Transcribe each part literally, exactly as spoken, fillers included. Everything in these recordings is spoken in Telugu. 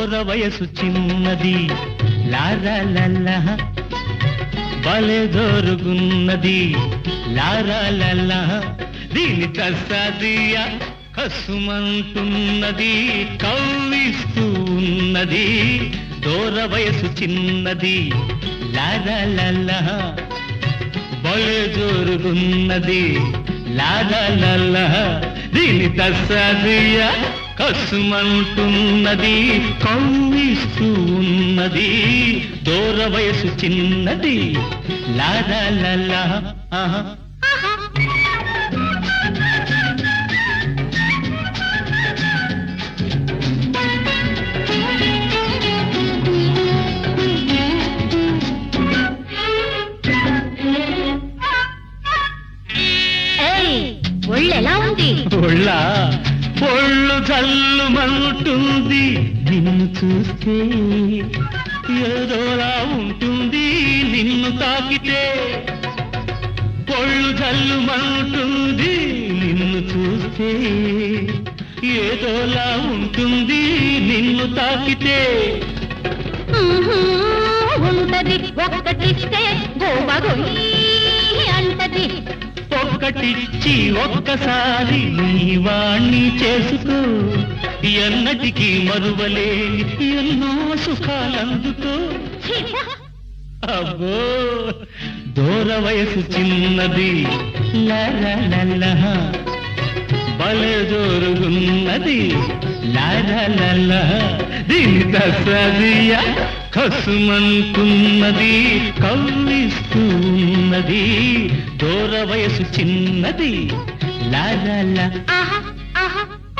దూర వయసు చిన్నది లారా లల్లా బలే జోరుగున్నది లారా లల్లా దీని కసాదియా కసుమంటున్నది కవ్విస్తూ ఉన్నది దూర వయసు చిన్నది లారా లల్లా బలే జోరుగున్నది లారా లల్లా దీని కసాదియా కసుమంటున్నది కవ్విస్తూ ఉన్నది దూర వయసు చిన్నది లారా లల్లా ఆహా ఒళ్ళెలా ఉంది ఒళ్ళ ఒళ్ళు జల్లుమంటుంది నిన్ను చూస్తే ఏదోలా ఉంటుంది నిన్ను తాకితే ఒళ్ళు జల్లుమంటుంది నిన్ను చూస్తే ఏదోలా ఉంటుంది నిన్ను తాకితే ఉంటది ఒక్కటిస్తే గోబగొయ్యి అంటది ఒక్కటిచ్చి ఒక్కసారి నీ వాణ్ణి చేసుకో ఎన్నటికీ మరువలేని ఎన్నో సుఖాలందుకో అబ్బో దూర వయసు చిన్నది లారా లల్లా బలే జోరుగున్నది లారా లల్లా దీని దసదియా కసుమంటున్నది కవ్విస్తూ ఉన్నది దూర వయసు చిన్నది లారా లా ఆహా ఆహా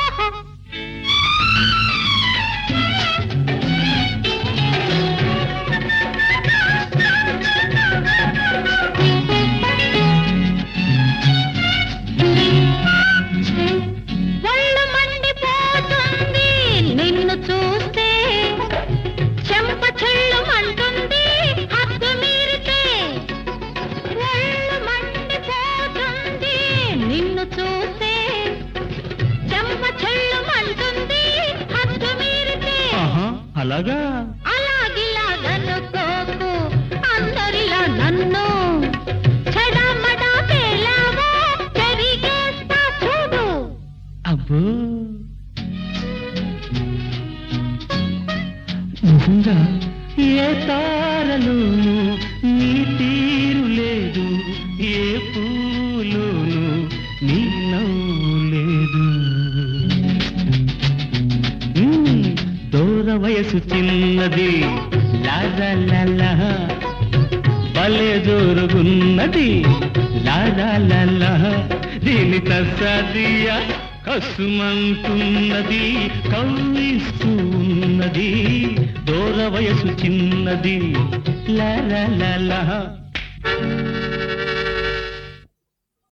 ఒళ్ళు మండిపోతుంది నిన్ను చూస్తే చెంప చెళ్ళుమంటుంది హద్దు మీరితే ఒళ్ళు మండిపోతుంది నిన్ను చూస్తే చెంప చెళ్ళుమంటుంది హద్దు మీరితే అలాగా అలాగిలాగనుకోకు అందరిలా నన్ను చెడమడా పేలావో చెరిగేస్తా చూడు అబ్బో నిజంగా ఏ తారలోను నీ తీరు లేదు ఏ పూలోను నీ నవ్వు లేదు దూర వయసు చిన్నది లారా లల్లా బలే జోరుగున్నది లారా లల్లా దీని కసాదియా కసుమంటున్నది కవ్విస్తూ ఉన్నది దూర వయసు చిన్నది లారా లల్లా